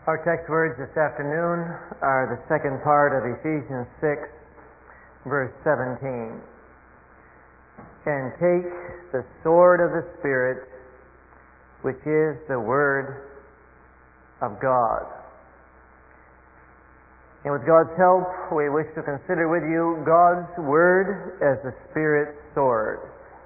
Our text words this afternoon are the second part of Ephesians 6, verse 17. And take the sword of the Spirit, which is the Word of God. And with God's help, we wish to consider with you God's Word as the Spirit's sword.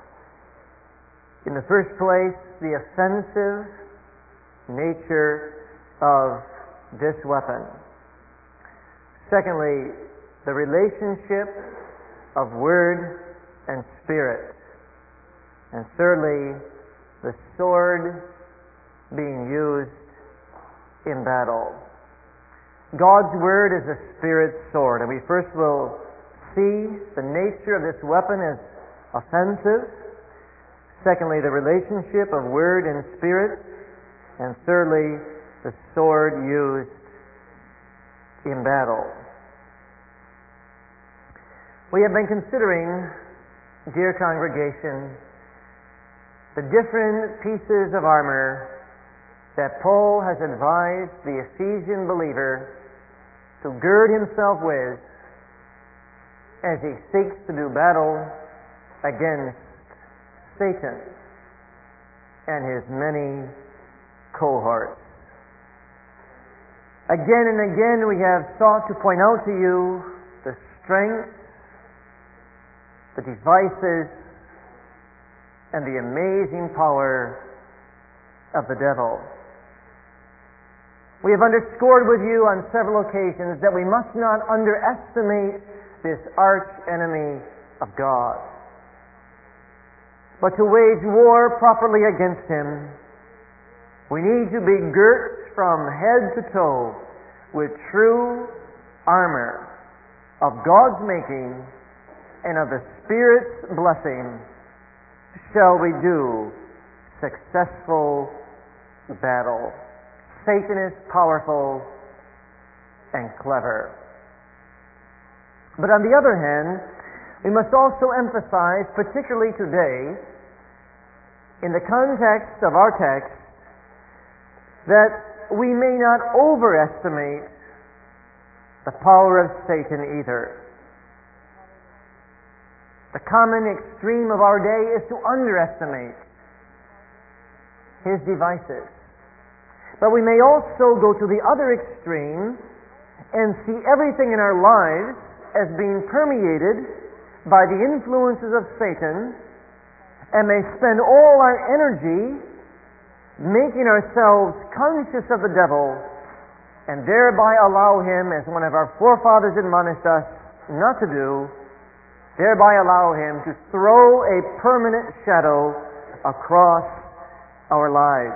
In the first place, the offensive nature of this weapon. Secondly, the relationship of Word and Spirit. And thirdly, the sword being used in battle. God's Word is a Spirit's sword, and we first will see the nature of this weapon as offensive. Secondly, the relationship of Word and Spirit. And thirdly, the sword used in battle. We have been considering, dear congregation, the different pieces of armor that Paul has advised the Ephesian believer to gird himself with as he seeks to do battle against Satan and his many cohorts. Again and again we have sought to point out to you the strengths, the devices, and the amazing power of the devil. We have underscored with you on several occasions that we must not underestimate this arch enemy of God, but to wage war properly against him, we need to be girt from head to toe with true armor of God's making and of the Spirit's blessing. Shall we do successful battle? Satan is powerful and clever. But on the other hand, we must also emphasize, particularly today, in the context of our text, that we may not overestimate the power of Satan either. The common extreme of our day is to underestimate his devices. But we may also go to the other extreme and see everything in our lives as being permeated by the influences of Satan, and may spend all our energy making ourselves conscious of the devil, and thereby allow him, as one of our forefathers admonished us not to do, thereby allow him to throw a permanent shadow across our lives.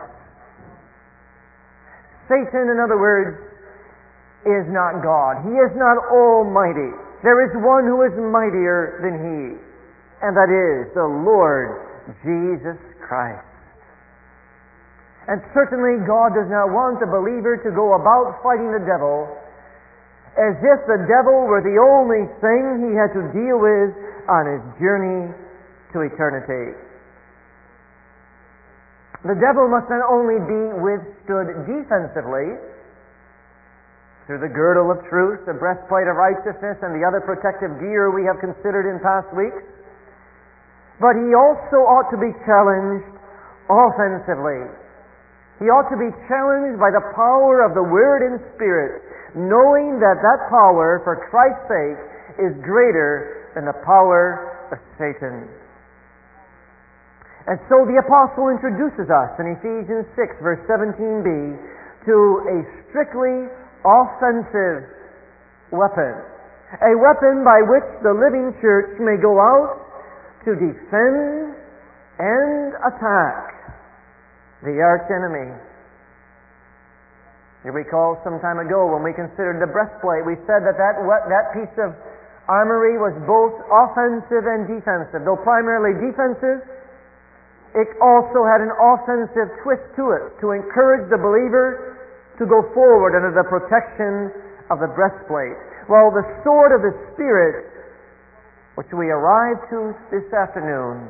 Satan, in other words, is not God. He is not almighty. There is one who is mightier than he, and that is the Lord Jesus Christ. And certainly God does not want the believer to go about fighting the devil as if the devil were the only thing he had to deal with on his journey to eternity. The devil must not only be withstood defensively through the girdle of truth, the breastplate of righteousness, and the other protective gear we have considered in past weeks, but he also ought to be challenged offensively. He ought to be challenged by the power of the Word and Spirit, knowing that that power, for Christ's sake, is greater than the power of Satan. And so the apostle introduces us in Ephesians 6, verse 17b, to a strictly offensive weapon. A weapon by which the living church may go out to defend and attack the arch enemy. You recall some time ago when we considered the breastplate, we said that piece of armory was both offensive and defensive. Though primarily defensive, it also had an offensive twist to it to encourage the believer to go forward under the protection of the breastplate. Well, the sword of the Spirit, which we arrive to this afternoon,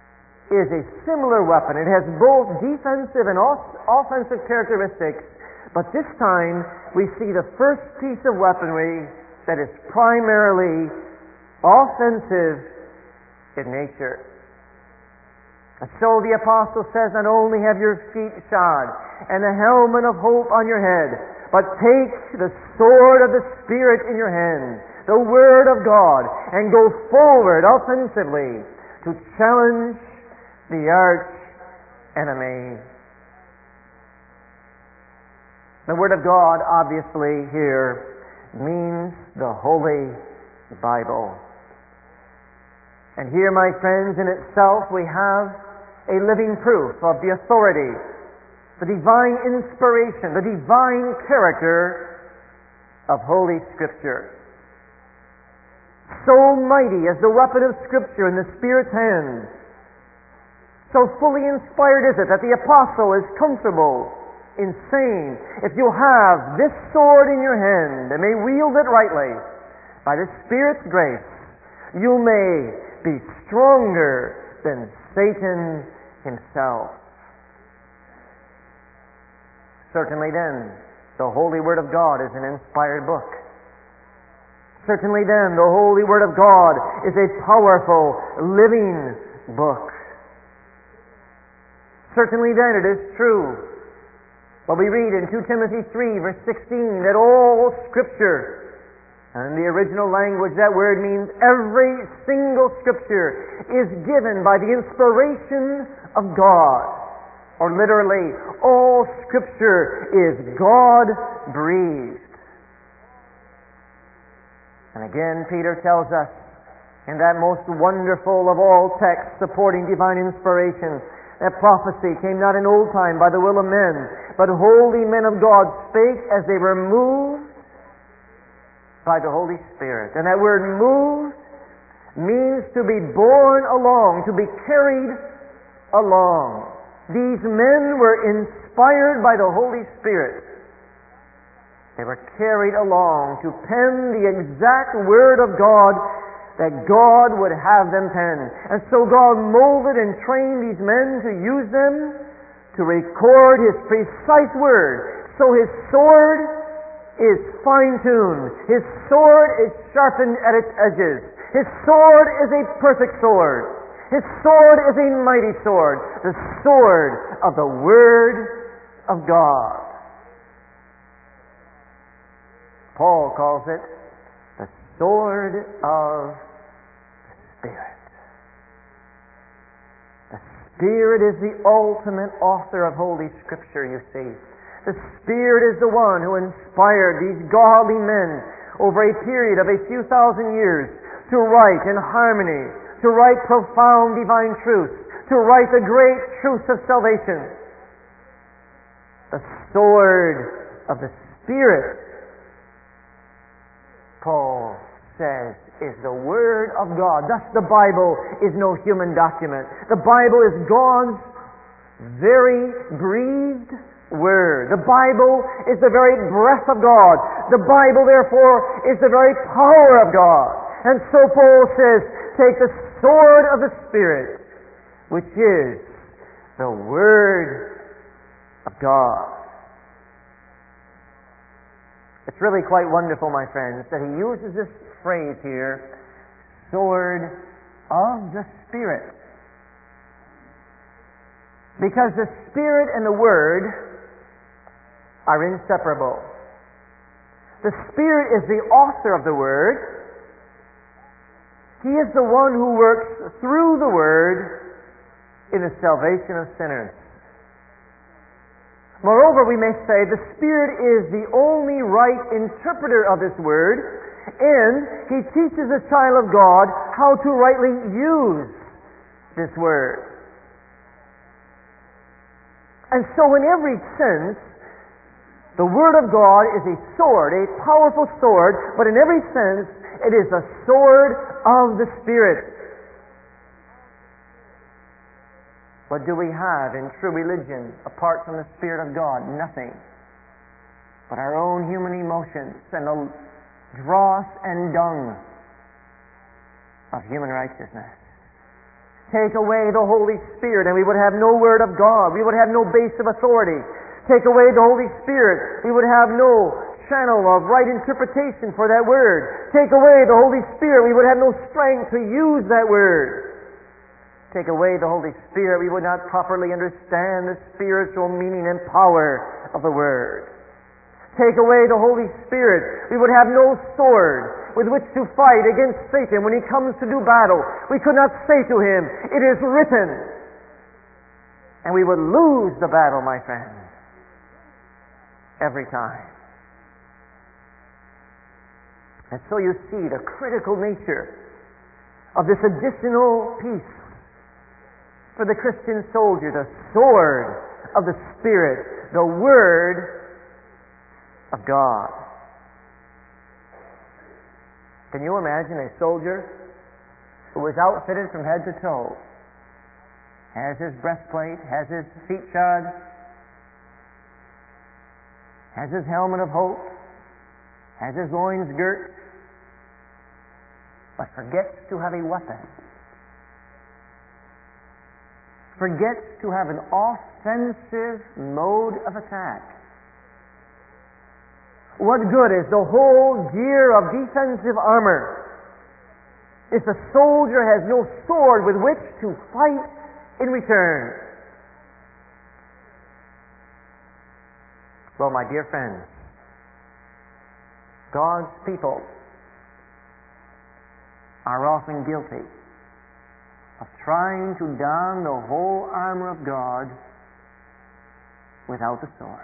is a similar weapon. It has both defensive and offensive characteristics, But this time we see the first piece of weaponry that is primarily offensive in nature. And so the apostle says, not only have your feet shod and the helmet of hope on your head, but take the sword of the Spirit in your hand, the Word of God, and go forward offensively to challenge the arch enemy. The Word of God, obviously, here means the Holy Bible. And here, my friends, in itself we have a living proof of the authority, the divine inspiration, the divine character of Holy Scripture. So mighty is the weapon of Scripture in the Spirit's hand, so fully inspired is it that the apostle is comfortable in saying, if you have this sword in your hand and may wield it rightly, by the Spirit's grace, you may be stronger than Satan himself. Certainly then, the Holy Word of God is an inspired book. Certainly then, the Holy Word of God is a powerful, living book. Certainly then, it is true what we read in 2 Timothy 3, verse 16, that all Scripture, and in the original language that word means every single Scripture, is given by the inspiration of God. Or literally, all Scripture is God-breathed. And again, Peter tells us in that most wonderful of all texts supporting divine inspiration, that prophecy came not in old time by the will of men, but holy men of God spake as they were moved by the Holy Spirit. And that word moved means to be borne along, to be carried along. These men were inspired by the Holy Spirit. They were carried along to pen the exact Word of God that God would have them pen. And so God molded and trained these men to use them to record His precise Word. So His sword is fine-tuned. His sword is sharpened at its edges. His sword is a perfect sword. His sword is a mighty sword. The sword of the Word of God. Paul calls it the sword of the Spirit. The Spirit is the ultimate author of Holy Scripture, you see. The Spirit is the one who inspired these godly men over a period of a few thousand years to write in harmony, to write profound divine truths, to write the great truths of salvation. The sword of the Spirit, Paul says, is the Word of God. Thus the Bible is no human document. The Bible is God's very breathed Word. The Bible is the very breath of God. The Bible, therefore, is the very power of God. And so Paul says, take the sword of the Spirit, which is the Word of God. It's really quite wonderful, my friends, that he uses this phrase here, sword of the Spirit. Because the Spirit and the Word are inseparable. The Spirit is the author of the Word. He is the one who works through the Word in the salvation of sinners. Moreover, we may say the Spirit is the only right interpreter of this Word, and He teaches the child of God how to rightly use this Word. And so in every sense, the Word of God is a sword, a powerful sword, but in every sense, it is the sword of the Spirit. What do we have in true religion apart from the Spirit of God? Nothing but our own human emotions and the dross and dung of human righteousness. Take away the Holy Spirit and we would have no Word of God. We would have no base of authority. Take away the Holy Spirit, we would have no channel of right interpretation for that word. Take away the Holy Spirit, we would have no strength to use that word. Take away the Holy Spirit, we would not properly understand the spiritual meaning and power of the word. Take away the Holy Spirit, we would have no sword with which to fight against Satan when he comes to do battle. We could not say to him, "It is written," and we would lose the battle, my friend, every time. And so you see the critical nature of this additional piece for the Christian soldier, the sword of the Spirit, the Word of God. Can you imagine a soldier who was outfitted from head to toe, has his breastplate, has his feet shod, has his helmet of hope, has his loins girt, but forgets to have a weapon, forgets to have an offensive mode of attack? What good is the whole gear of defensive armor if the soldier has no sword with which to fight in return? Well, my dear friends, God's people are often guilty of trying to don the whole armor of God without the sword.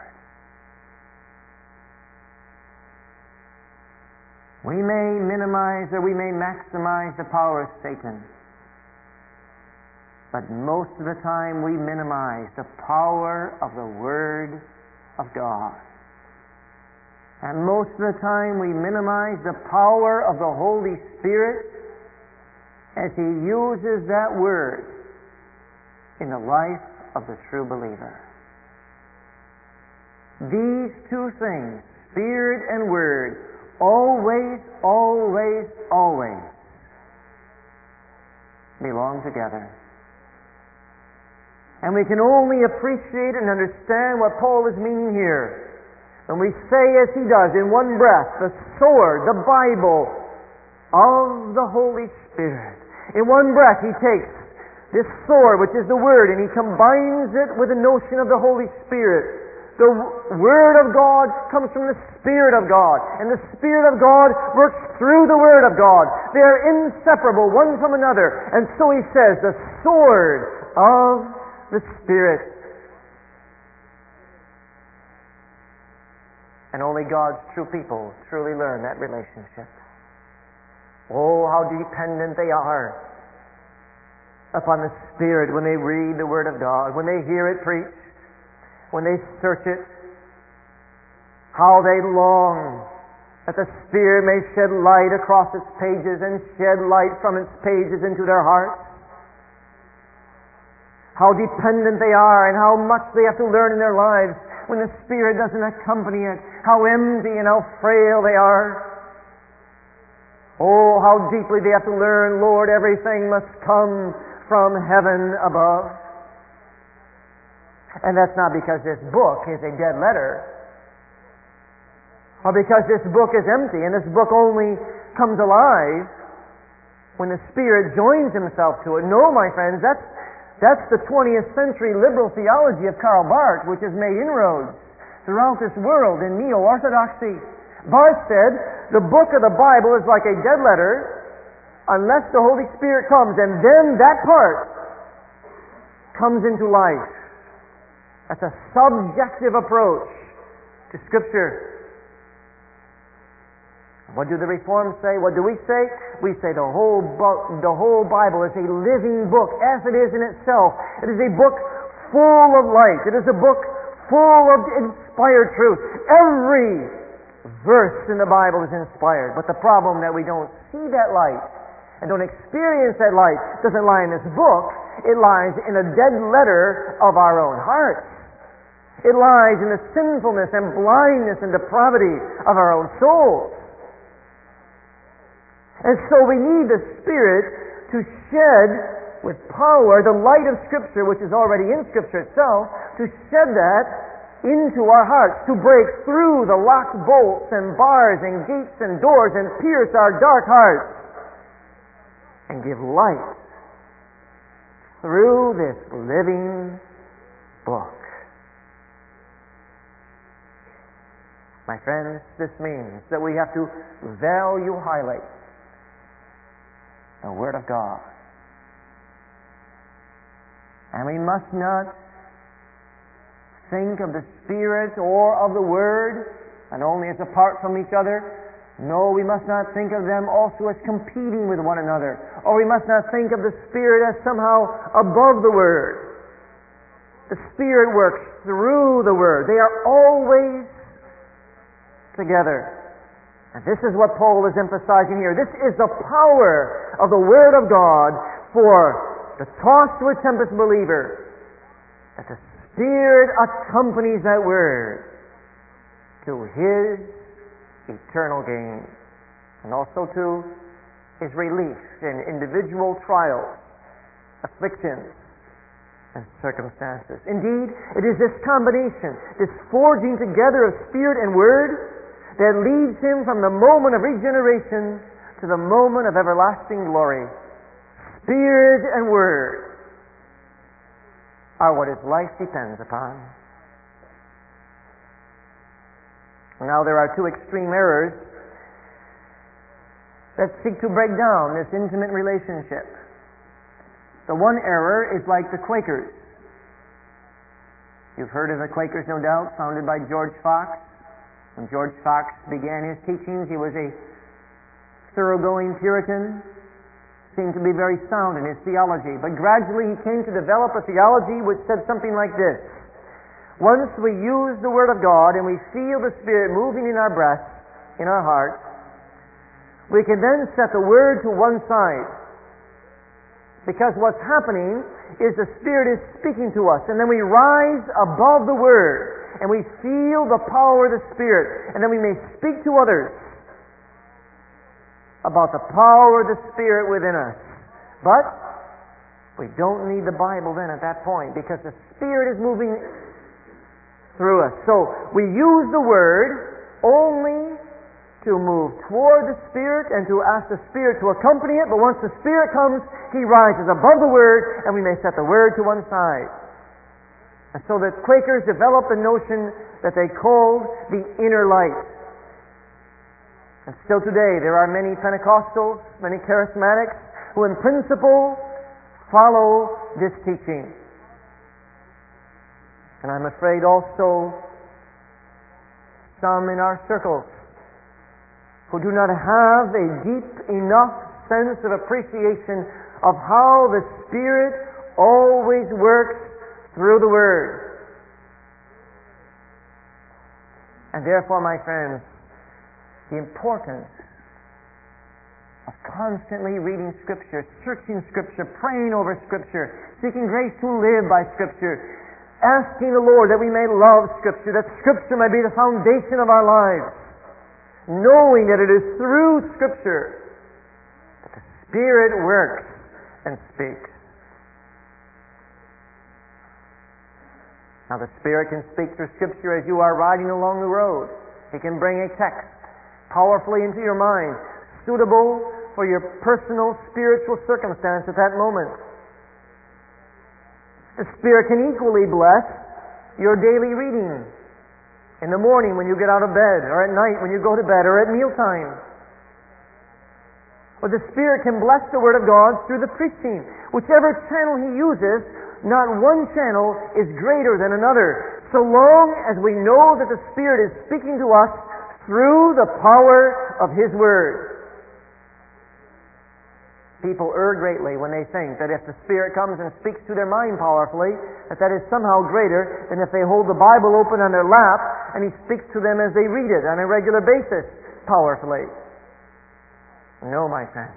We may minimize or we may maximize the power of Satan, but most of the time we minimize the power of the Word of God. And most of the time we minimize the power of the Holy Spirit as He uses that Word in the life of the true believer. These two things, Spirit and Word, always, always, always belong together. And we can only appreciate and understand what Paul is meaning here when we say, as he does, in one breath, the sword, the Bible of the Holy Spirit. In one breath he takes this sword, which is the Word, and he combines it with the notion of the Holy Spirit. The Word of God comes from the Spirit of God, and the Spirit of God works through the Word of God. They are inseparable one from another. And so he says, the sword of the Spirit. And only God's true people truly learn that relationship. Oh, how dependent they are upon the Spirit when they read the Word of God, when they hear it preached, when they search it. How they long that the Spirit may shed light across its pages and shed light from its pages into their hearts. How dependent they are and how much they have to learn in their lives when the Spirit doesn't accompany it. How empty and how frail they are. Oh, how deeply they have to learn, Lord, everything must come from heaven above. And that's not because this book is a dead letter, or because this book is empty and this book only comes alive when the Spirit joins himself to it. No, my friends, that's the 20th century liberal theology of Karl Barth, which has made inroads throughout this world in neo-orthodoxy. Barth said, the book of the Bible is like a dead letter unless the Holy Spirit comes, and then that part comes into life. That's a subjective approach to Scripture. What do the Reformed say? What do we say? We say the whole Bible is a living book, as it is in itself. It is a book full of light. It is a book full of inspired truth. Every verse in the Bible is inspired. But the problem that we don't see that light and don't experience that light doesn't lie in this book. It lies in a dead letter of our own hearts. It lies in the sinfulness and blindness and depravity of our own souls. And so we need the Spirit to shed with power the light of Scripture, which is already in Scripture itself, to shed that into our hearts, to break through the locked bolts and bars and gates and doors and pierce our dark hearts and give light through this living book. My friends, this means that we have to value highly the Word of God. And we must not think of the Spirit or of the Word and only as apart from each other. No, we must not think of them also as competing with one another. Or we must not think of the Spirit as somehow above the Word. The Spirit works through the Word. They are always together. And this is what Paul is emphasizing here. This is the power of the Word of God for the tossed with tempest believer, that the Spirit accompanies that Word to His eternal gain, and also to His relief in individual trials, afflictions, and circumstances. Indeed, it is this combination, this forging together of Spirit and Word, that leads him from the moment of regeneration to the moment of everlasting glory. Spirit and Word are what his life depends upon. Now there are two extreme errors that seek to break down this intimate relationship. The one error is like the Quakers. You've heard of the Quakers, no doubt, founded by George Fox. When George Fox began his teachings, he was a thoroughgoing Puritan, seemed to be very sound in his theology. But gradually he came to develop a theology which said something like this: once we use the Word of God and we feel the Spirit moving in our breasts, in our hearts, we can then set the Word to one side. Because what's happening is the Spirit is speaking to us, and then we rise above the Word, and we feel the power of the Spirit, and then we may speak to others about the power of the Spirit within us. But we don't need the Bible then at that point, because the Spirit is moving through us. So we use the Word only to move toward the Spirit and to ask the Spirit to accompany it, but once the Spirit comes, He rises above the Word, and we may set the Word to one side. And so the Quakers developed a notion that they called the inner light. And still today there are many Pentecostals, many charismatics, who in principle follow this teaching. And I'm afraid also some in our circles who do not have a deep enough sense of appreciation of how the Spirit always works through the Word. And therefore, my friends, the importance of constantly reading Scripture, searching Scripture, praying over Scripture, seeking grace to live by Scripture, asking the Lord that we may love Scripture, that Scripture may be the foundation of our lives, knowing that it is through Scripture that the Spirit works and speaks. Now the Spirit can speak through Scripture as you are riding along the road. He can bring a text powerfully into your mind, suitable for your personal spiritual circumstance at that moment. The Spirit can equally bless your daily reading in the morning when you get out of bed, or at night when you go to bed, or at mealtime. Or the Spirit can bless the Word of God through the preaching. Whichever channel He uses, not one channel is greater than another, so long as we know that the Spirit is speaking to us through the power of His Word. People err greatly when they think that if the Spirit comes and speaks to their mind powerfully, that is somehow greater than if they hold the Bible open on their lap and He speaks to them as they read it on a regular basis powerfully. No, my friends.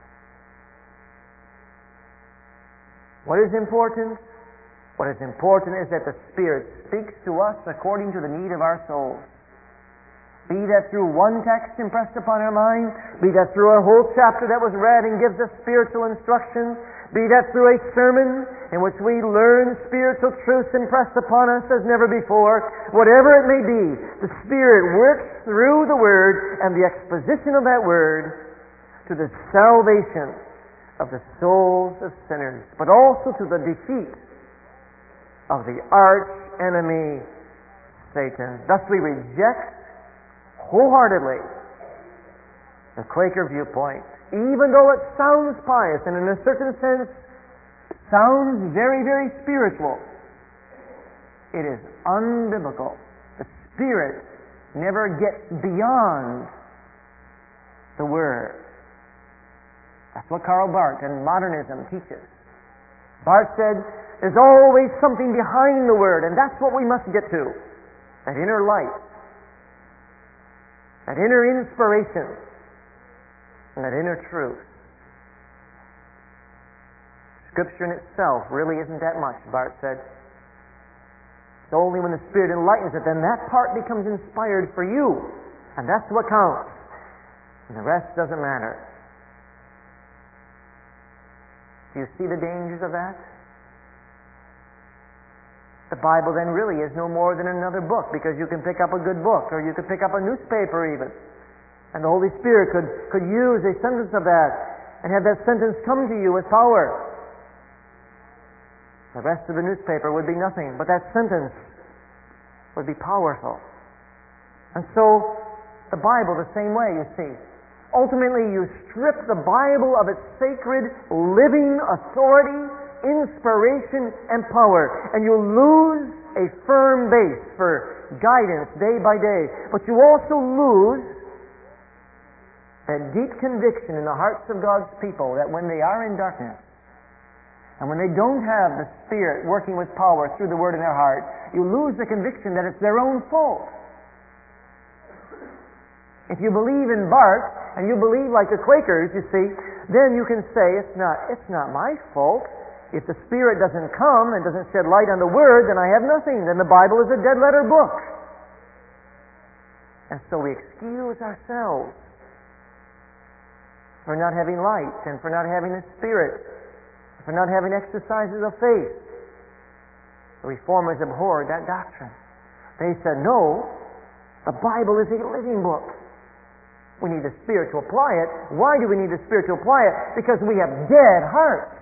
What is important? What is important is that the Spirit speaks to us according to the need of our souls. Be that through one text impressed upon our mind, be that through a whole chapter that was read and gives us spiritual instruction, be that through a sermon in which we learn spiritual truths impressed upon us as never before, whatever it may be, the Spirit works through the Word and the exposition of that Word to the salvation of the souls of sinners, but also to the defeat of the arch enemy, Satan. Thus we reject wholeheartedly the Quaker viewpoint, even though it sounds pious and in a certain sense sounds very, very spiritual. It is unbiblical. The Spirit never gets beyond the Word. That's what Karl Barth and modernism teaches. Barth said, there's always something behind the Word, and that's what we must get to. That inner light, that inner inspiration, and that inner truth. Scripture in itself really isn't that much, Barth said. It's only when the Spirit enlightens it, then that part becomes inspired for you, and that's what counts. And the rest doesn't matter. Do you see the dangers of that? The Bible then really is no more than another book, because you can pick up a good book, or you could pick up a newspaper even, and the Holy Spirit could use a sentence of that and have that sentence come to you with power. The rest of the newspaper would be nothing, but that sentence would be powerful. And so the Bible the same way, you see. Ultimately, you strip the Bible of its sacred, living authority, inspiration, and power, and you lose a firm base for guidance day by day. But you also lose that deep conviction in the hearts of God's people that when they are in darkness, and when they don't have the Spirit working with power through the Word in their heart, you lose the conviction that it's their own fault. If you believe in Barth, and you believe like the Quakers, you see, then you can say, it's not my fault. If the Spirit doesn't come and doesn't shed light on the Word, then I have nothing. Then the Bible is a dead letter book. And so we excuse ourselves for not having light, and for not having the Spirit, for not having exercises of faith. The Reformers abhorred that doctrine. They said, no, the Bible is a living book. We need the Spirit to apply it. Why do we need the Spirit to apply it? Because we have dead hearts.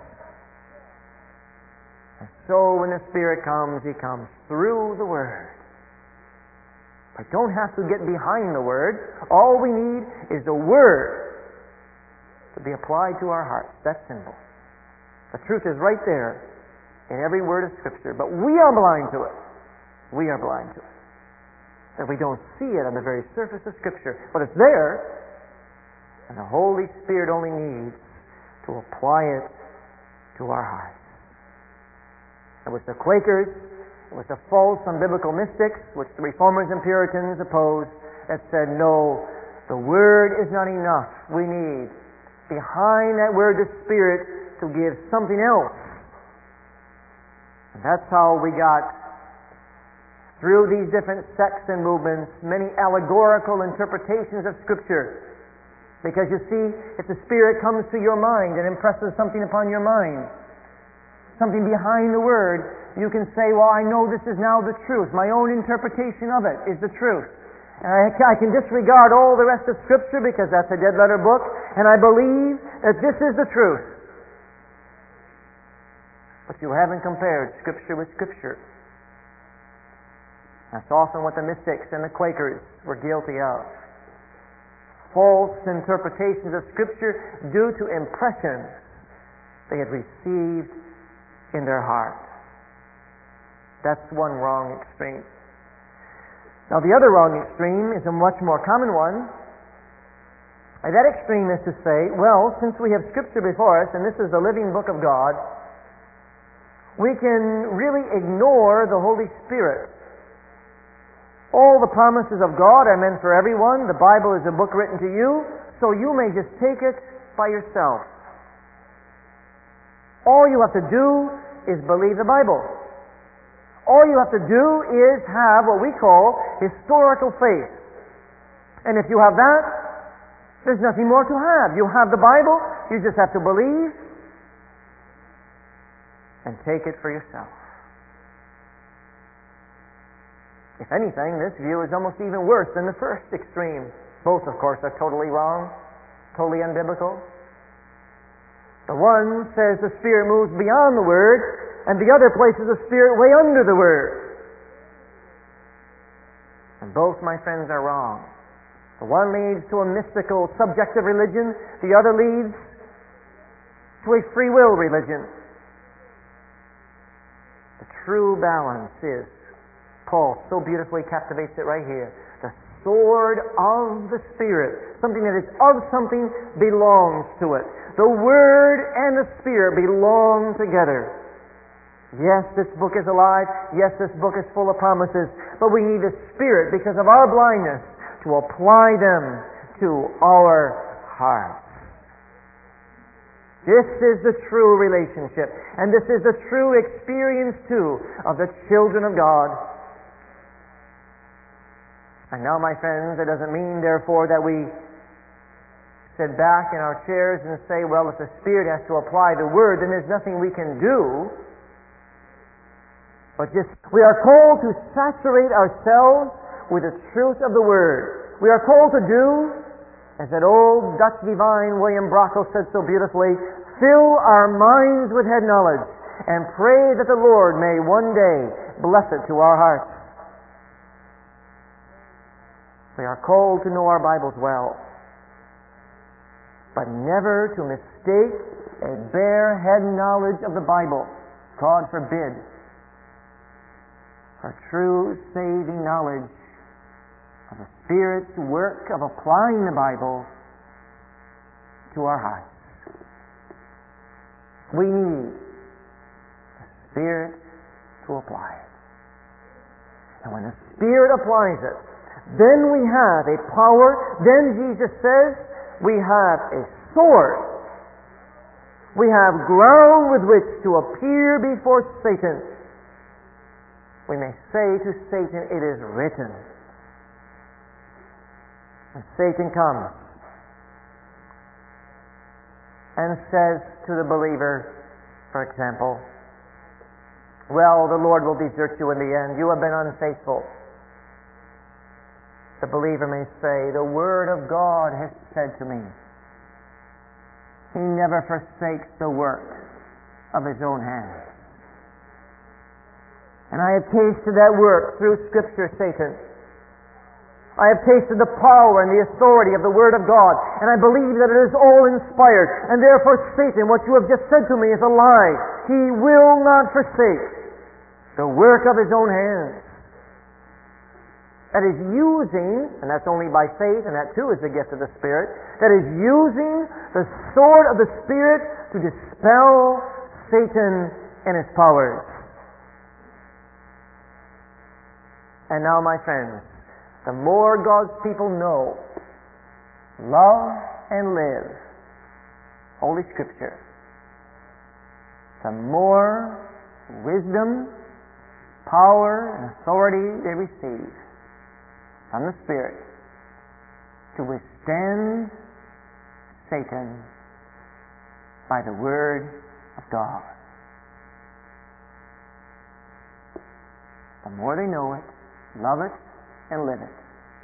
And so when the Spirit comes, He comes through the Word. I don't have to get behind the Word. All we need is the Word to be applied to our hearts. That's simple. The truth is right there in every word of Scripture, but we are blind to it. We are blind to it. That we don't see it on the very surface of Scripture, but it's there, and the Holy Spirit only needs to apply it to our hearts. It was the Quakers, it was the false unbiblical mystics, which the Reformers and Puritans opposed, that said, no, the Word is not enough. We need behind that Word the Spirit to give something else. And that's how we got through these different sects and movements many allegorical interpretations of Scripture. Because you see, if the Spirit comes to your mind and impresses something upon your mind, something behind the Word, you can say, well, I know this is now the truth. My own interpretation of it is the truth. And I can disregard all the rest of Scripture because that's a dead letter book, and I believe that this is the truth. But you haven't compared Scripture with Scripture. That's often what the mystics and the Quakers were guilty of. False interpretations of Scripture due to impressions they had received in their heart. That's one wrong extreme. Now the other wrong extreme is a much more common one. And that extreme is to say, well, since we have Scripture before us, and this is the living book of God, we can really ignore the Holy Spirit. All the promises of God are meant for everyone. The Bible is a book written to you, so you may just take it by yourself. All you have to do is believe the Bible. All you have to do is have what we call historical faith. And if you have that, there's nothing more to have. You have the Bible, you just have to believe and take it for yourself. If anything, this view is almost even worse than the first extreme. Both, of course, are totally wrong, totally unbiblical. The one says the Spirit moves beyond the Word, and the other places the Spirit way under the Word. And both, my friends, are wrong. The one leads to a mystical, subjective religion, the other leads to a free will religion. The true balance is, Paul so beautifully captivates it right here, the sword of the Spirit. Something that is of something belongs to it. The Word and the Spirit belong together. Yes, this book is alive. Yes, this book is full of promises. But we need the Spirit, because of our blindness, to apply them to our hearts. This is the true relationship. And this is the true experience, too, of the children of God. And now, my friends, it doesn't mean, therefore, that we sit back in our chairs and say, well, if the Spirit has to apply the Word, then there's nothing we can do. But just, we are called to saturate ourselves with the truth of the Word. We are called to do, as that old Dutch divine William Brockel said so beautifully, fill our minds with head knowledge and pray that the Lord may one day bless it to our hearts. We are called to know our Bibles well, but never to mistake a bare head knowledge of the Bible, God forbid, for true saving knowledge of the Spirit's work of applying the Bible to our hearts. We need the Spirit to apply it. And when the Spirit applies it, then we have a power. Then Jesus says we have a sword. We have ground with which to appear before Satan. We may say to Satan, it is written. And Satan comes and says to the believer, for example, well, the Lord will desert you in the end. You have been unfaithful. The believer may say, the Word of God has said to me, He never forsakes the work of His own hands. And I have tasted that work through Scripture, Satan. I have tasted the power and the authority of the Word of God, and I believe that it is all inspired. And therefore, Satan, what you have just said to me is a lie. He will not forsake the work of His own hands. That is using, and that's only by faith, and that too is the gift of the Spirit, that is using the sword of the Spirit to dispel Satan and his powers. And now, my friends, the more God's people know, love, and live Holy Scripture, the more wisdom, power, and authority they receive from the Spirit to withstand Satan by the Word of God. The more they know it, love it, and live it,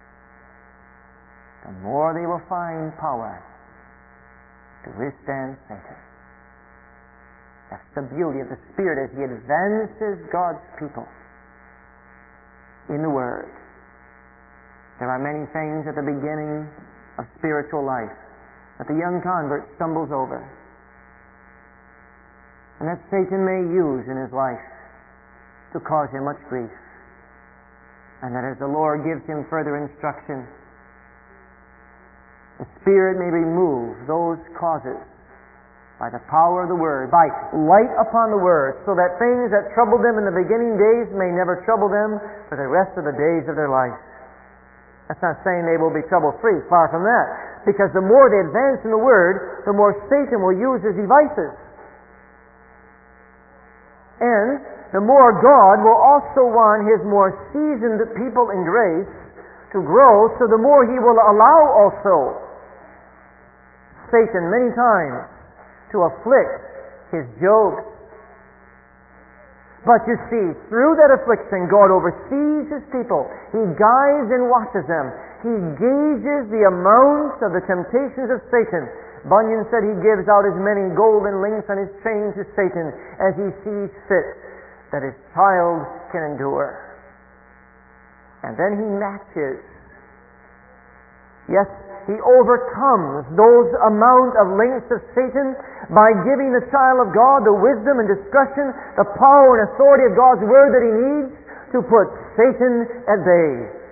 the more they will find power to withstand Satan. That's the beauty of the Spirit as He advances God's people in the Word. There are many things at the beginning of spiritual life that the young convert stumbles over, and that Satan may use in his life to cause him much grief. And that as the Lord gives him further instruction, the Spirit may remove those causes by the power of the Word, by light upon the Word, so that things that troubled them in the beginning days may never trouble them for the rest of the days of their life. That's not saying they will be trouble-free, far from that. Because the more they advance in the Word, the more Satan will use his devices. And the more God will also want His more seasoned people in grace to grow, so the more he will allow also Satan many times to afflict his Job. But you see, through that affliction, God oversees His people. He guides and watches them. He gauges the amount of the temptations of Satan. Bunyan said He gives out as many golden links on His chain to Satan as He sees fit that His child can endure. And then He matches. Yes, He overcomes those amount of links of Satan by giving the child of God the wisdom and discretion, the power and authority of God's Word that he needs to put Satan at bay.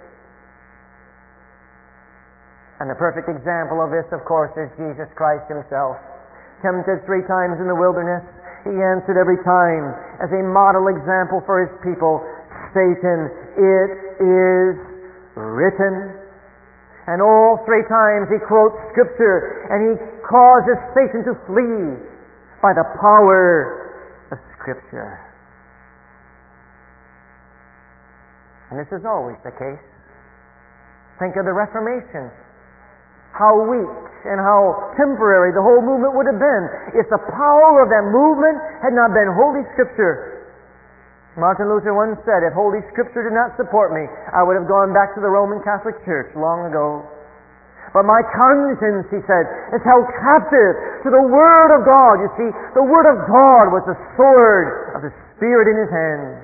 And the perfect example of this, of course, is Jesus Christ Himself. Tempted 3 times in the wilderness, He answered every time as a model example for His people, Satan, it is written. And all 3 times he quotes Scripture, and he causes Satan to flee by the power of Scripture. And this is always the case. Think of the Reformation. How weak and how temporary the whole movement would have been if the power of that movement had not been Holy Scripture. Martin Luther once said, if Holy Scripture did not support me, I would have gone back to the Roman Catholic Church long ago. But my conscience, he said, is held captive to the Word of God. You see, the Word of God was the sword of the Spirit in his hand.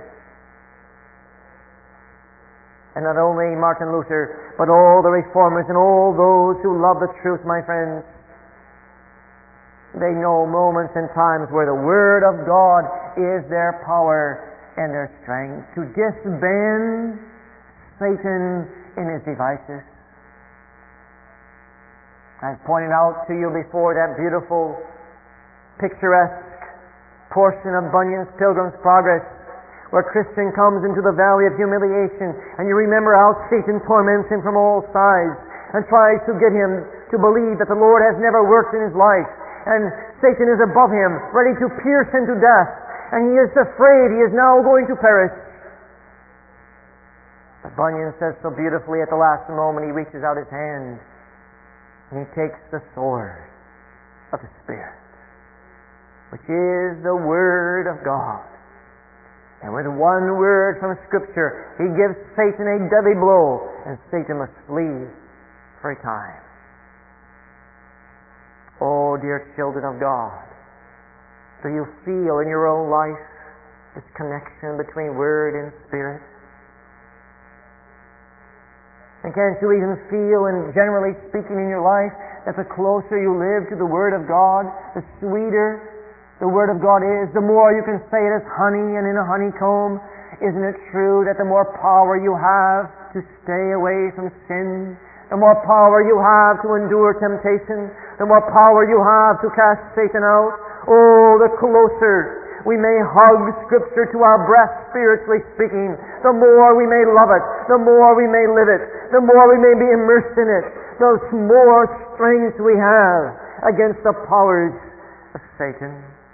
And not only Martin Luther, but all the Reformers and all those who love the truth, my friends, they know moments and times where the Word of God is their power and their strength to disband Satan in his devices. I've pointed out to you before that beautiful, picturesque portion of Bunyan's Pilgrim's Progress, where Christian comes into the valley of humiliation, and you remember how Satan torments him from all sides and tries to get him to believe that the Lord has never worked in his life, and Satan is above him, ready to pierce him to death, and he is afraid he is now going to perish. But Bunyan says so beautifully at the last moment, he reaches out his hand and he takes the sword of the Spirit, which is the Word of God. And with one word from Scripture, he gives Satan a deadly blow, and Satan must flee for a time. Oh, dear children of God, do you feel in your own life this connection between Word and Spirit? And can't you even feel, and generally speaking in your life, that the closer you live to the Word of God, the sweeter the Word of God is, the more you can say it as honey and in a honeycomb? Isn't it true that the more power you have to stay away from sin, the more power you have to endure temptation, the more power you have to cast Satan out? Oh, the closer we may hug Scripture to our breast, spiritually speaking, the more we may love it, the more we may live it, the more we may be immersed in it, the more strength we have against the powers of Satan.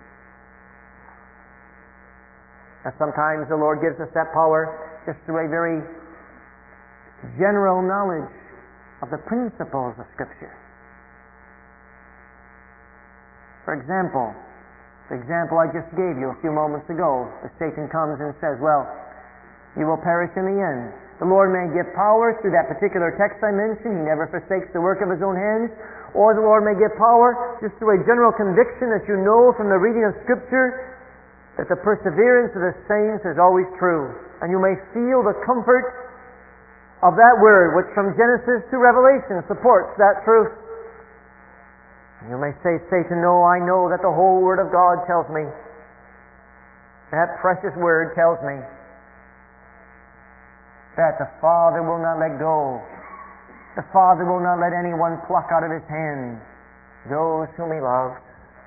And sometimes the Lord gives us that power just through a very general knowledge of the principles of Scripture. For example, the example I just gave you a few moments ago, as Satan comes and says, well, you will perish in the end. The Lord may give power through that particular text I mentioned. He never forsakes the work of His own hands. Or the Lord may give power just through a general conviction that you know from the reading of Scripture that the perseverance of the saints is always true. And you may feel the comfort of that word, which from Genesis to Revelation supports that truth. You may say, Satan, no, I know that the whole Word of God tells me. That precious Word tells me that the Father will not let go. The Father will not let anyone pluck out of His hand those whom He loves.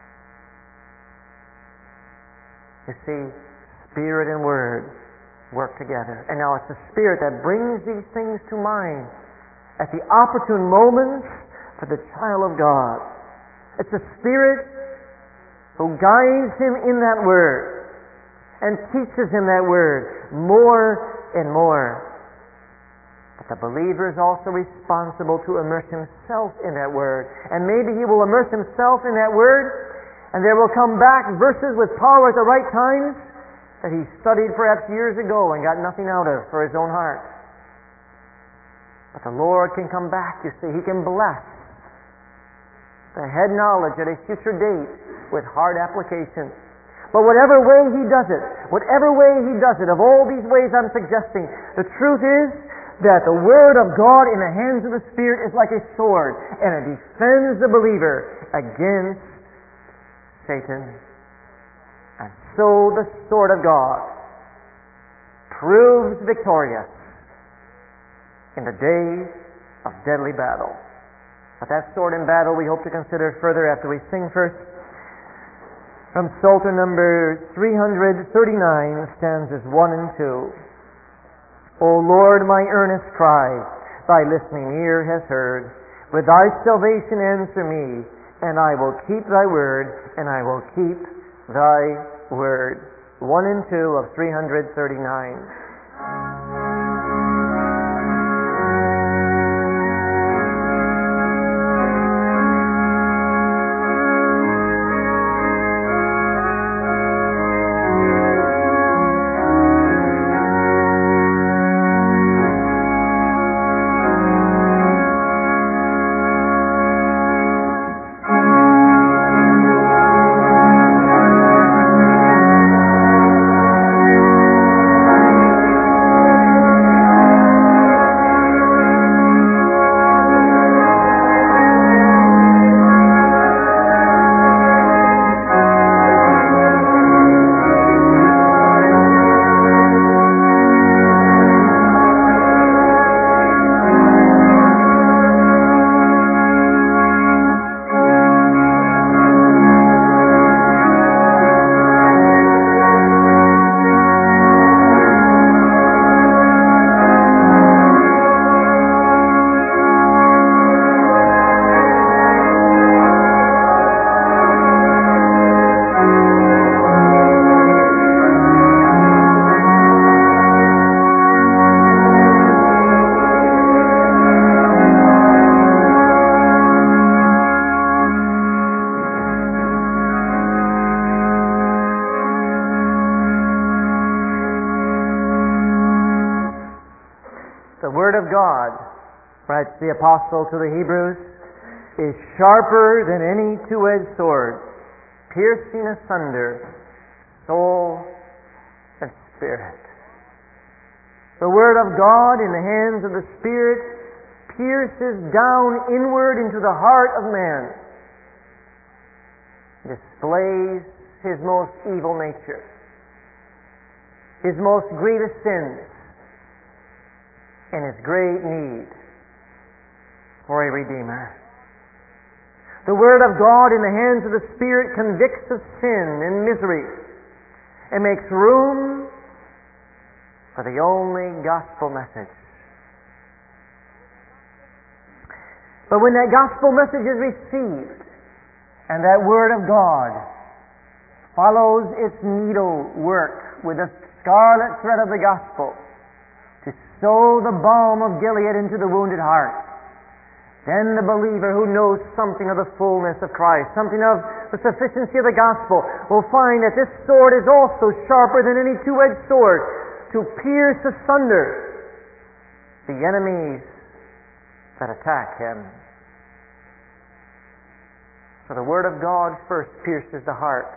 You see, Spirit and Word work together. And now it's the Spirit that brings these things to mind at the opportune moments for the child of God. It's the Spirit who guides him in that Word and teaches him that Word more and more. But the believer is also responsible to immerse himself in that Word. And maybe he will immerse himself in that Word, and there will come back verses with power at the right times that he studied perhaps years ago and got nothing out of for his own heart. But the Lord can come back, you see. He can bless the head knowledge at a future date with hard application. But whatever way he does it, of all these ways I'm suggesting, the truth is that the Word of God in the hands of the Spirit is like a sword, and it defends the believer against Satan. And so the sword of God proves victorious in the day of deadly battle. But that sword in battle we hope to consider further after we sing first from Psalter number 339, stanzas 1 and 2. O Lord, my earnest cry, thy listening ear has heard. With thy salvation answer me, and I will keep thy word, and I will keep thy word. 1 and 2 of 339. Writes the Apostle to the Hebrews, is sharper than any two-edged sword, piercing asunder soul and spirit. The Word of God in the hands of the Spirit pierces down inward into the heart of man, displays his most evil nature, his most grievous sins, and his great need for a Redeemer. The Word of God in the hands of the Spirit convicts of sin and misery and makes room for the only gospel message. But when that gospel message is received and that Word of God follows its needle work with the scarlet thread of the gospel to sow the balm of Gilead into the wounded heart, then the believer who knows something of the fullness of Christ, something of the sufficiency of the gospel, will find that this sword is also sharper than any two-edged sword to pierce asunder the enemies that attack him. For the Word of God first pierces the heart,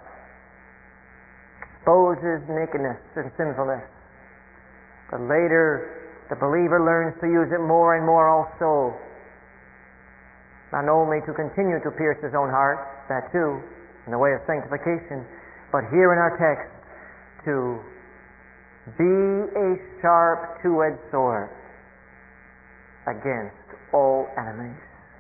exposes nakedness and sinfulness, but later the believer learns to use it more and more also, not only to continue to pierce his own heart, that too, in the way of sanctification, but here in our text, to be a sharp two-edged sword against all enemies.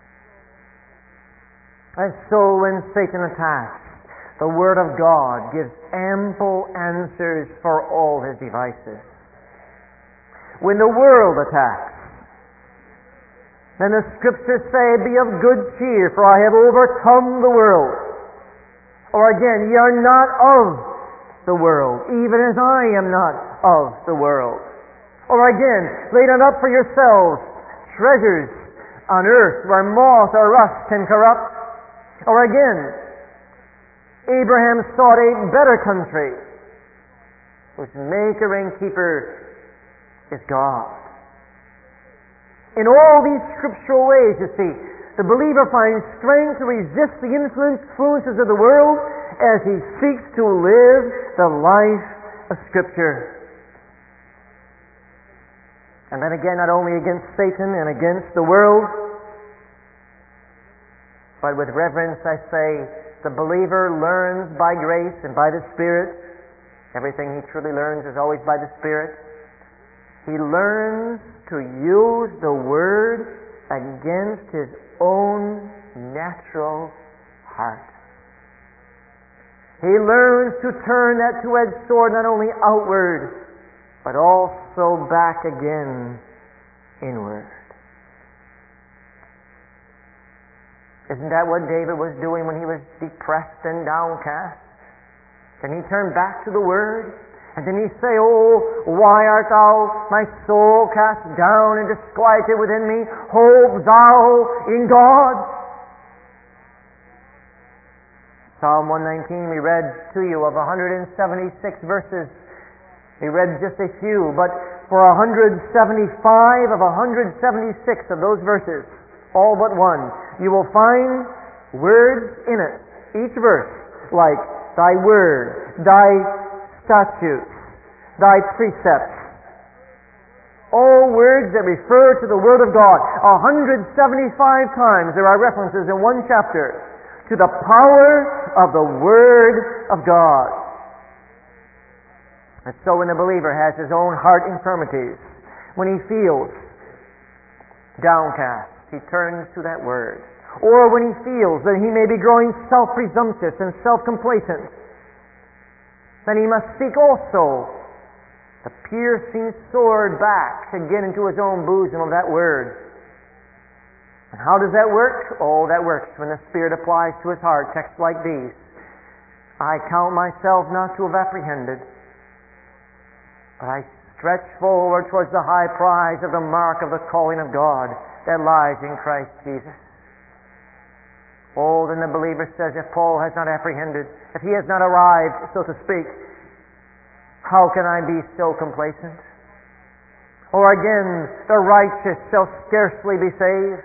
And so when Satan attacks, the Word of God gives ample answers for all his devices. When the world attacks, then the Scriptures say, be of good cheer, for I have overcome the world. Or again, ye are not of the world, even as I am not of the world. Or again, lay not up for yourselves treasures on earth where moth or rust can corrupt. Or again, Abraham sought a better country, whose maker and keeper is God. In all these scriptural ways, you see, the believer finds strength to resist the influences of the world as he seeks to live the life of Scripture. And then again, not only against Satan and against the world, but with reverence I say, the believer learns by grace and by the Spirit. Everything he truly learns is always by the Spirit. He learns to use the Word against his own natural heart. He learns to turn that two-edged sword not only outward, but also back again inward. Isn't that what David was doing when he was depressed and downcast? Then he turned back to the Word, and then he say, "Oh, why art thou, my soul, cast down and disquieted within me? Hope thou in God." Psalm 119, we read to you of 176 verses. We read just a few, but for 175 of 176 of those verses, all but one, you will find words in it, each verse, like thy word, thy statutes, thy precepts. All words that refer to the Word of God. 175 times there are references in one chapter to the power of the Word of God. And so when the believer has his own heart infirmities, when he feels downcast, he turns to that Word. Or when he feels that he may be growing self-presumptuous and self-complacent, then he must seek also the piercing sword back to get into his own bosom of that Word. And how does that work? Oh, that works when the Spirit applies to his heart texts like these. I count myself not to have apprehended, but I stretch forward towards the high prize of the mark of the calling of God that lies in Christ Jesus. Oh, then the believer says, if Paul has not apprehended, if he has not arrived, so to speak, how can I be so complacent? Or again, the righteous shall scarcely be saved.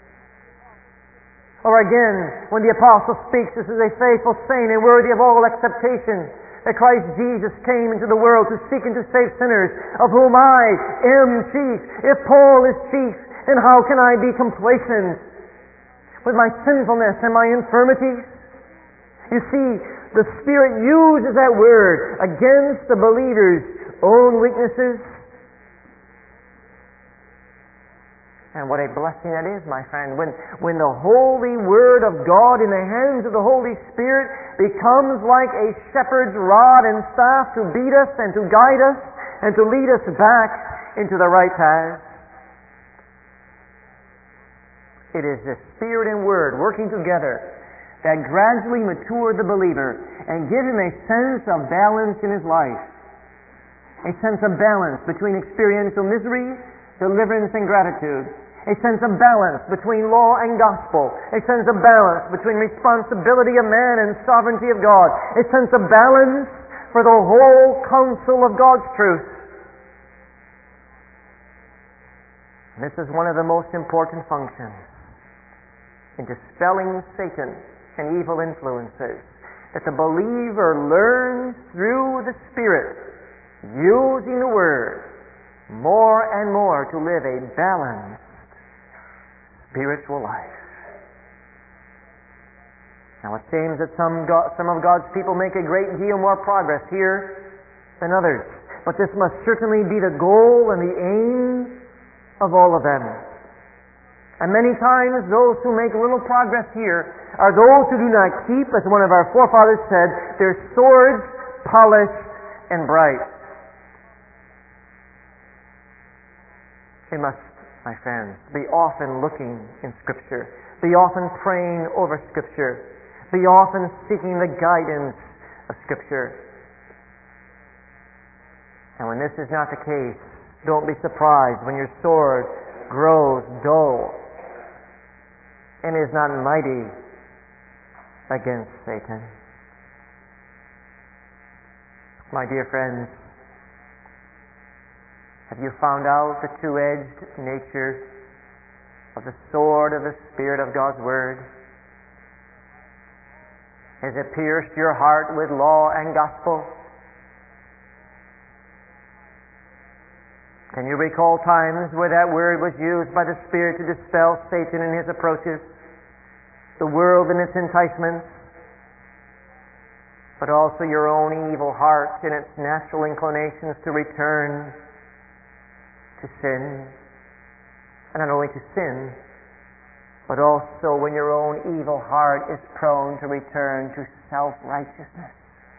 Or again, when the apostle speaks, this is a faithful saying and worthy of all acceptation, that Christ Jesus came into the world to seek and to save sinners, of whom I am chief. If Paul is chief, then how can I be complacent with my sinfulness and my infirmities? You see, the Spirit uses that Word against the believer's own weaknesses. And what a blessing that is, my friend, when the holy Word of God in the hands of the Holy Spirit becomes like a shepherd's rod and staff to beat us and to guide us and to lead us back into the right path. It is the Spirit and Word working together that gradually mature the believer and give him a sense of balance in his life. A sense of balance between experiential misery, deliverance, and gratitude. A sense of balance between law and gospel. A sense of balance between responsibility of man and sovereignty of God. A sense of balance for the whole counsel of God's truth. This is one of the most important functions in dispelling Satan and evil influences, that the believer learns through the Spirit, using the Word, more and more to live a balanced spiritual life. Now it seems that some of God's people make a great deal more progress here than others, but this must certainly be the goal and the aim of all of them. And many times those who make little progress here are those who do not keep, as one of our forefathers said, their swords polished and bright. They must, my friends, be often looking in Scripture, be often praying over Scripture, be often seeking the guidance of Scripture. And when this is not the case, Don't be surprised when your sword grows dull and is not mighty against Satan. My dear friends, have you found out the two-edged nature of the sword of the Spirit of God's Word? Has it pierced your heart with law and gospel? Can you recall times where that word was used by the Spirit to dispel Satan and his approaches, the world and its enticements, but also your own evil heart and its natural inclinations to return to sin? And not only to sin, but also when your own evil heart is prone to return to self-righteousness.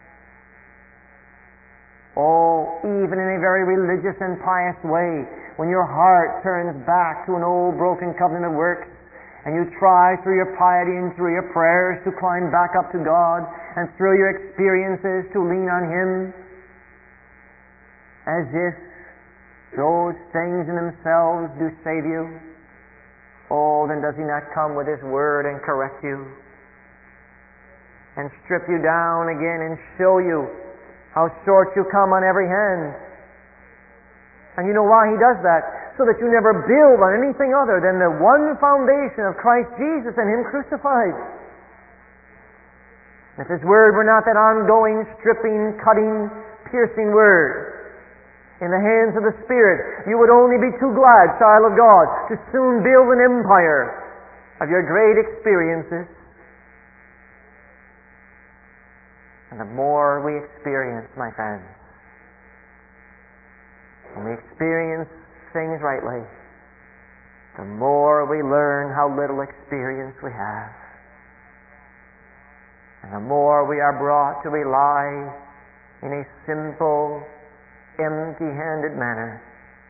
Oh, even in a very religious and pious way, when your heart turns back to an old broken covenant of works, and you try through your piety and through your prayers to climb back up to God, and through your experiences to lean on Him, as if those things in themselves do save you, oh, then does He not come with His Word and correct you, and strip you down again and show you how short you come on every hand? And you know why He does that? So that you never build on anything other than the one foundation of Christ Jesus and Him crucified. If His Word were not that ongoing, stripping, cutting, piercing Word in the hands of the Spirit, you would only be too glad, child of God, to soon build an empire of your great experiences. And the more we experience, my friends, when we experience things rightly, the more we learn how little experience we have, and the more we are brought to rely in a simple, empty-handed manner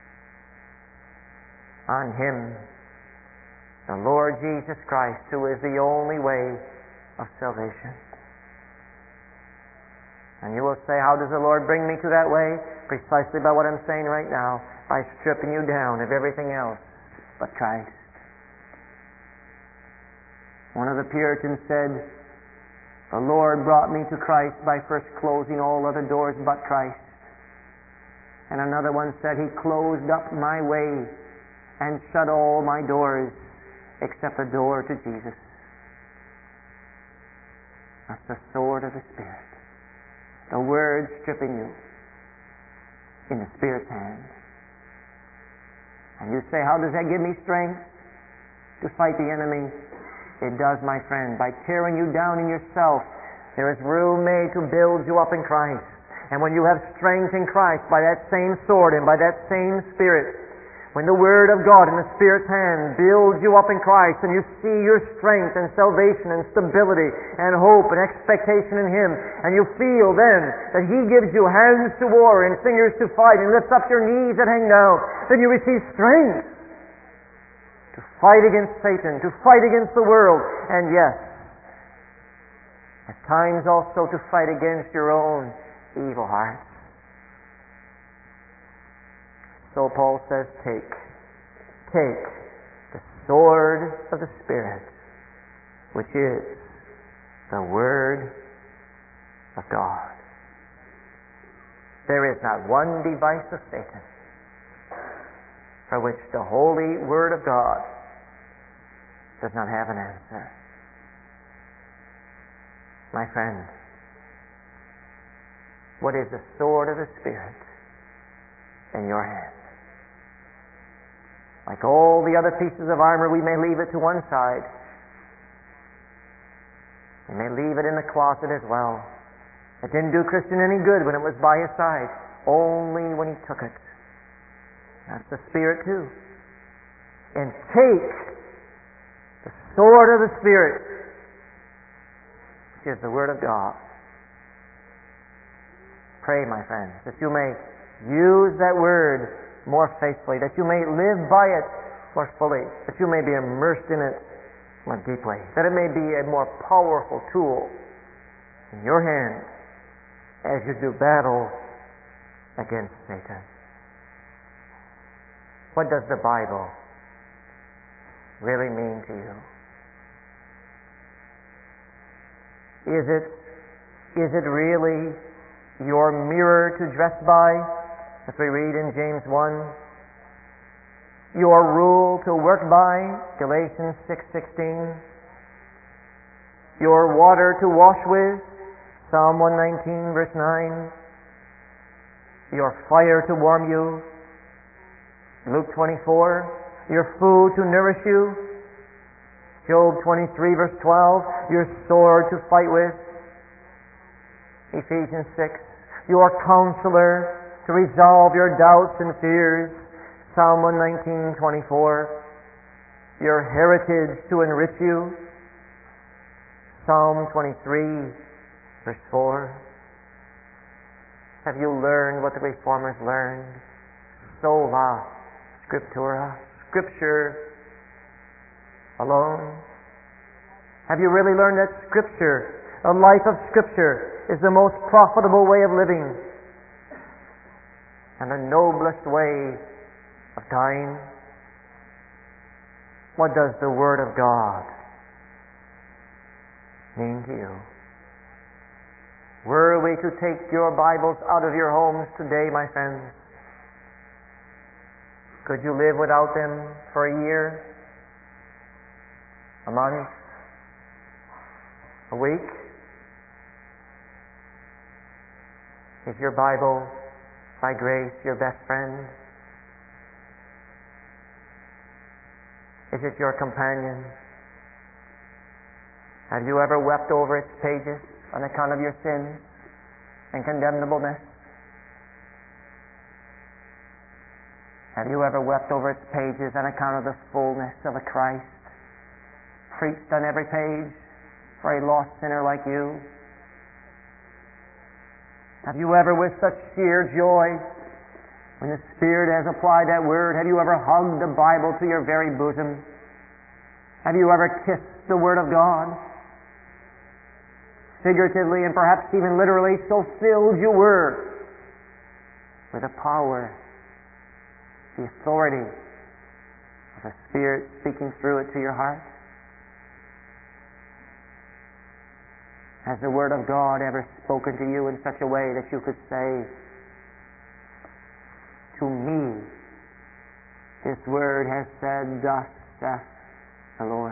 on Him, the Lord Jesus Christ, who is the only way of salvation. And you will say, how does the Lord bring me to that way? Precisely by what I'm saying right now, by stripping you down of everything else but Christ. One of the Puritans said, the Lord brought me to Christ by first closing all other doors but Christ. And another one said, He closed up my way and shut all my doors except the door to Jesus. That's the sword of the Spirit. The Word stripping you in the Spirit's hand. And you say, how does that give me strength to fight the enemy? It does, my friend, by tearing you down in yourself. There is room made to build you up in Christ. And when you have strength in Christ by that same sword and by that same Spirit, when the Word of God in the Spirit's hand builds you up in Christ, and you see your strength and salvation and stability and hope and expectation in Him, and you feel then that He gives you hands to war and fingers to fight and lifts up your knees that hang down, then you receive strength to fight against Satan, to fight against the world, and yes, at times also to fight against your own evil heart. So Paul says, take the sword of the Spirit, which is the Word of God. There is not one device of Satan for which the holy Word of God does not have an answer. My friend, what is the sword of the Spirit in your hand? Like all the other pieces of armor, we may leave it to one side. We may leave it in the closet as well. It didn't do Christian any good when it was by his side, only when he took it. That's the Spirit too. And take the sword of the Spirit, which is the Word of God. Pray, my friends, that you may use that Word more faithfully, that you may live by it more fully, that you may be immersed in it more deeply, that it may be a more powerful tool in your hand as you do battle against Satan. What does the Bible really mean to you? Is it really your mirror to dress by, as we read in James 1? Your rule to work by, Galatians 6:16. Your water to wash with, Psalm 119, verse 9. Your fire to warm you, Luke 24. Your food to nourish you, Job 23, verse 12. Your sword to fight with, Ephesians 6. Your counselor to resolve your doubts and fears, Psalm 119:24. Your heritage to enrich you, Psalm 23, verse 4. Have you learned what the Reformers learned? Sola Scriptura, Scripture alone. Have you really learned that Scripture, a life of Scripture, is the most profitable way of living and the noblest way of dying? What does the Word of God mean to you? Were we to take your Bibles out of your homes today, my friends, could you live without them for a year, a month, a week? Is your Bible, by grace, your best friend? Is it your companion? Have you ever wept over its pages on account of your sins and condemnableness? Have you ever wept over its pages on account of the fullness of a Christ preached on every page for a lost sinner like you? Have you ever, with such sheer joy, when the Spirit has applied that word, have you ever hugged the Bible to your very bosom? Have you ever kissed the Word of God? Figuratively and perhaps even literally, so filled you were with the power, the authority of the Spirit speaking through it to your heart? Has the Word of God ever spoken to you in such a way that you could say, to me, this Word has said, thus saith the Lord?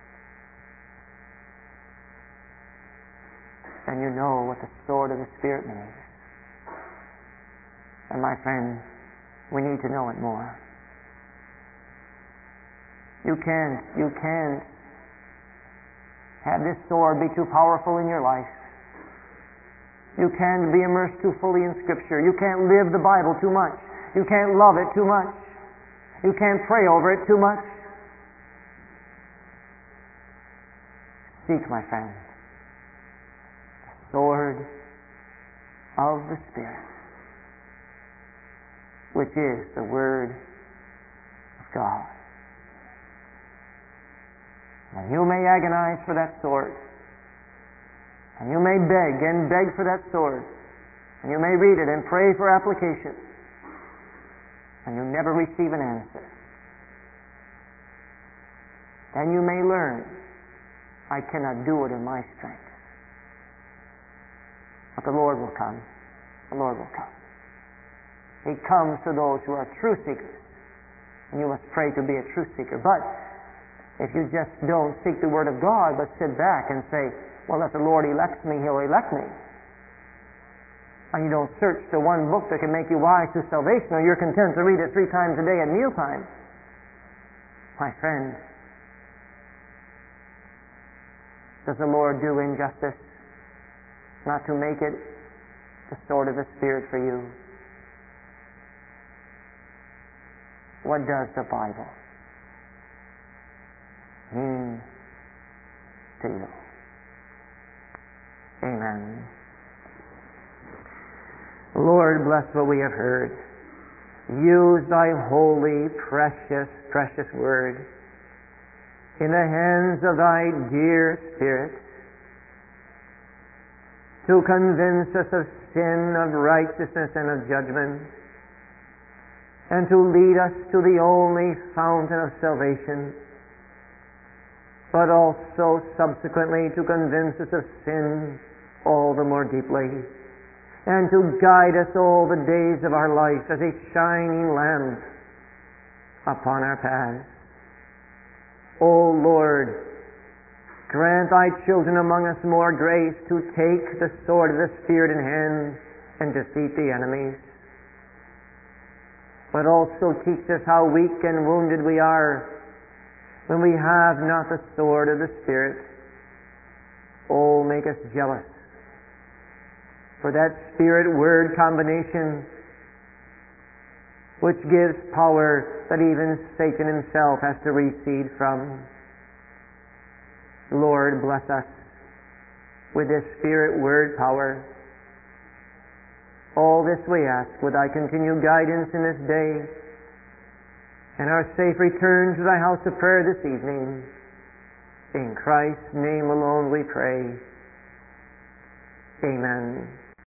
Then you know what the sword of the Spirit means. And my friends, we need to know it more. You can't have this sword be too powerful in your life. You can't be immersed too fully in Scripture. You can't live the Bible too much. You can't love it too much. You can't pray over it too much. Seek, my friend, the sword of the Spirit, which is the Word of God. And you may agonize for that sword, and you may beg and beg for that sword, and you may read it and pray for application, and you never receive an answer. Then you may learn, I cannot do it in my strength. But the Lord will come. The Lord will come. He comes to those who are true seekers, and you must pray to be a true seeker. But if you just don't seek the Word of God, but sit back and say, well, if the Lord elects me, He'll elect me, and you don't search the one book that can make you wise to salvation, or you're content to read it 3 times a day at mealtime, my friend, does the Lord do injustice not to make it the sword of the Spirit for you? What does the Bible mean to you? Amen. Lord, bless what we have heard. Use thy holy, precious, precious word in the hands of thy dear Spirit to convince us of sin, of righteousness, and of judgment, and to lead us to the only fountain of salvation, but also subsequently to convince us of sin all the more deeply, and to guide us all the days of our life as a shining lamp upon our paths. O Lord, grant thy children among us more grace to take the sword of the Spirit in hand and defeat the enemies. But also teach us how weak and wounded we are when we have not the sword of the Spirit. Oh, make us jealous for that Spirit-Word combination which gives power that even Satan himself has to recede from. Lord, bless us with this Spirit-Word power. All this we ask with thy continued guidance in this day and our safe return to thy house of prayer this evening. In Christ's name alone we pray. Amen.